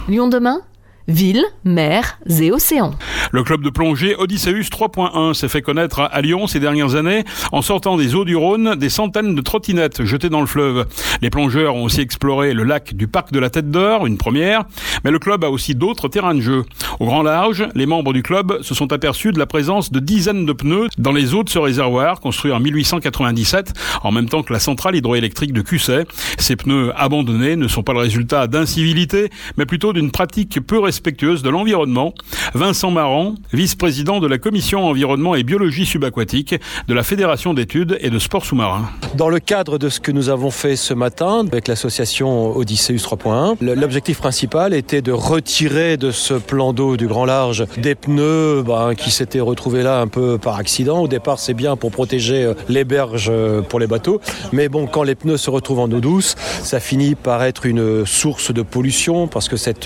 Lyon demain, ville, mer et océan. Le club de plongée Odysseus 3.1 s'est fait connaître à Lyon ces dernières années en sortant des eaux du Rhône des centaines de trottinettes jetées dans le fleuve. Les plongeurs ont aussi exploré le lac du parc de la Tête d'Or, une première, mais le club a aussi d'autres terrains de jeu. Au grand large, les membres du club se sont aperçus de la présence de dizaines de pneus dans les eaux de ce réservoir construit en 1897, en même temps que la centrale hydroélectrique de Cusset. Ces pneus abandonnés ne sont pas le résultat d'incivilité, mais plutôt d'une pratique peu respectueuse de l'environnement. Vincent Marant, vice-président de la commission environnement et biologie subaquatique de la Fédération d'études et de sports sous-marins. Dans le cadre de ce que nous avons fait ce matin avec l'association Odysseus 3.1, l'objectif principal était de retirer de ce plan d'eau du grand large des pneus qui s'étaient retrouvés là un peu par accident. Au départ, c'est bien pour protéger les berges pour les bateaux, mais quand les pneus se retrouvent en eau douce, ça finit par être une source de pollution parce que cette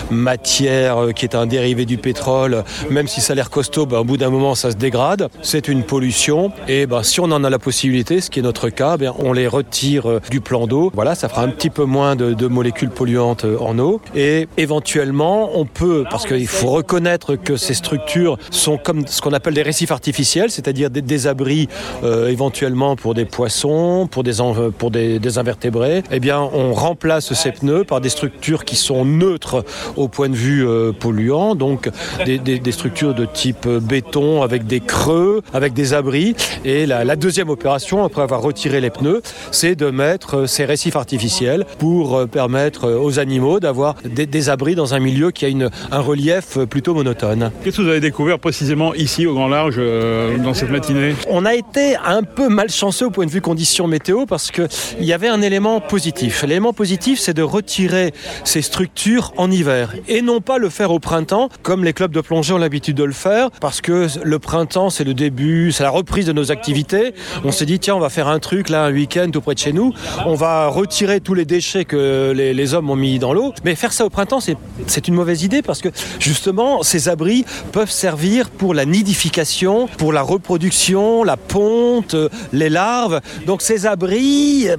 matière qui est un dérivé du pétrole, même si ça a l'air costaud, au bout d'un moment ça se dégrade, c'est une pollution et si on en a la possibilité, ce qui est notre cas, on les retire du plan d'eau. Voilà, ça fera un petit peu moins de molécules polluantes en eau et éventuellement on peut, parce qu'il faut reconnaître que ces structures sont comme ce qu'on appelle des récifs artificiels, c'est-à-dire des abris éventuellement pour des poissons, pour des invertébrés, on remplace ces pneus par des structures qui sont neutres au point de vue polluant, donc des structures de type béton avec des creux, avec des abris. Et la deuxième opération, après avoir retiré les pneus, c'est de mettre ces récifs artificiels pour permettre aux animaux d'avoir des abris dans un milieu qui a un relief plutôt monotone. Qu'est-ce que vous avez découvert précisément ici au grand large dans cette matinée ? On a été un peu malchanceux au point de vue conditions météo parce qu'il y avait un élément positif. L'élément positif, c'est de retirer ces structures en hiver et non pas le faire au printemps comme les clubs de plongée ont l'habitude de le faire parce que le printemps, c'est le début, c'est la reprise de nos activités. On s'est dit, tiens, on va faire un truc là, un week-end tout près de chez nous. On va retirer tous les déchets que les hommes ont mis dans l'eau. Mais faire ça au printemps, c'est une mauvaise idée parce que justement, ces abris peuvent servir pour la nidification, pour la reproduction, la ponte, les larves. Donc ces abris,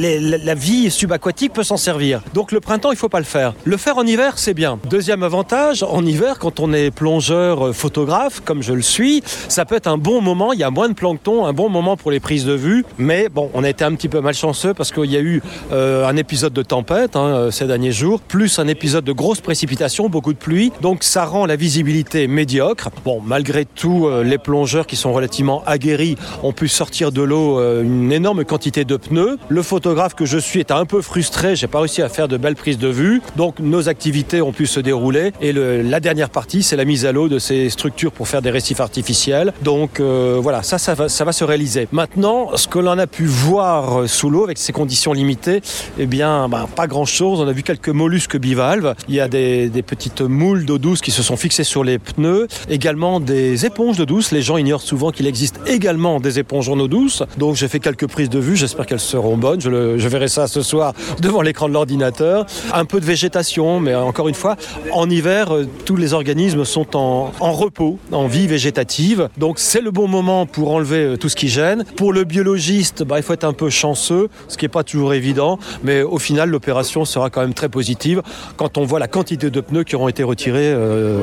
la vie subaquatique peut s'en servir. Donc le printemps, il ne faut pas le faire. Le faire en hiver, c'est bien. Deuxième avantage, en hiver, quand on est plongeur photographe, comme je le suis, ça peut être un bon moment, il y a moins de plancton, un bon moment pour les prises de vue. Mais on a été un petit peu malchanceux parce qu'il y a eu un épisode de tempête ces derniers jours, plus un épisode de grosses précipitations, beaucoup de pluie. Donc ça rend la visibilité médiocre. Malgré tout, les plongeurs qui sont relativement aguerris ont pu sortir de l'eau une énorme quantité de pneus. Le photographe que je suis était un peu frustré, j'ai pas réussi à faire de belles prises de vue. Donc nos activités ont pu se dérouler et la dernière partie, c'est la mise à l'eau de ces structures pour faire des récifs artificiels. Donc voilà, ça va se réaliser. Maintenant, ce que l'on a pu voir sous l'eau avec ces conditions limitées, pas grand-chose. On a vu quelques mollusques bivalves. Il y a des petites moules d'eau douce qui se sont fixées sur les pneus. Également des éponges d'eau douce. Les gens ignorent souvent qu'il existe également des éponges en eau douce. Donc j'ai fait quelques prises de vue. J'espère qu'elles seront bonnes. Je verrai ça ce soir devant l'écran de l'ordinateur. Un peu de végétation, mais encore une fois, en hiver, tous les organismes sont en repos, en vie végétative. Donc c'est le bon moment pour enlever tout ce qui gêne. Pour le biologiste, il faut être un peu chanceux, ce qui n'est pas toujours évident, mais au final, l'opération sera quand même très positive quand on voit la quantité de pneus qui auront été retirés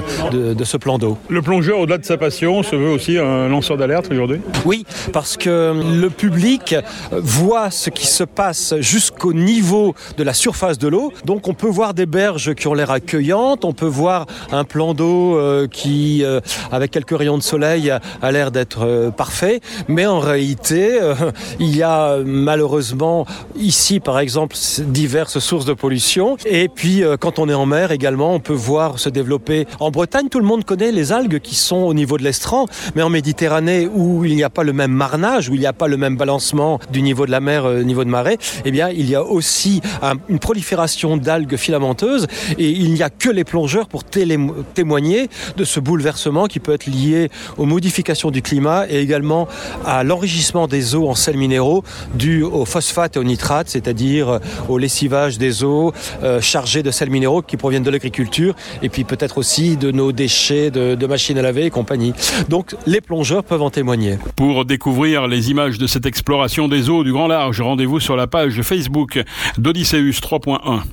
de ce plan d'eau. Le plongeur, au-delà de sa passion, se veut aussi un lanceur d'alerte aujourd'hui ? Oui, parce que le public voit ce qui se passe jusqu'au niveau de la surface de l'eau. Donc on peut voir des berges qui ont l'air accueillantes, on peut voir un plan d'eau qui, avec quelques rayons de soleil, a l'air d'être parfait. Mais en réalité, il y a malheureusement ici, par exemple, diverses sources de pollution. Et puis, quand on est en mer également, on peut voir se développer. En Bretagne, tout le monde connaît les algues qui sont au niveau de l'estran. Mais en Méditerranée, où il n'y a pas le même marnage, où il n'y a pas le même balancement du niveau de la mer au niveau de marée, il y a aussi une prolifération d'algues filamenteuses. Et il n'y a que les plongeurs pour témoigner de ce bouleversement qui peut être lié aux modifications du climat et également à l'enrichissement des eaux en sels minéraux dû au phosphate et au nitrate, c'est-à-dire au lessivage des eaux chargées de sels minéraux qui proviennent de l'agriculture et puis peut-être aussi de nos déchets de machines à laver et compagnie. Donc les plongeurs peuvent en témoigner. Pour découvrir les images de cette exploration des eaux du grand large, rendez-vous sur la page Facebook d'Odysseus 3.1.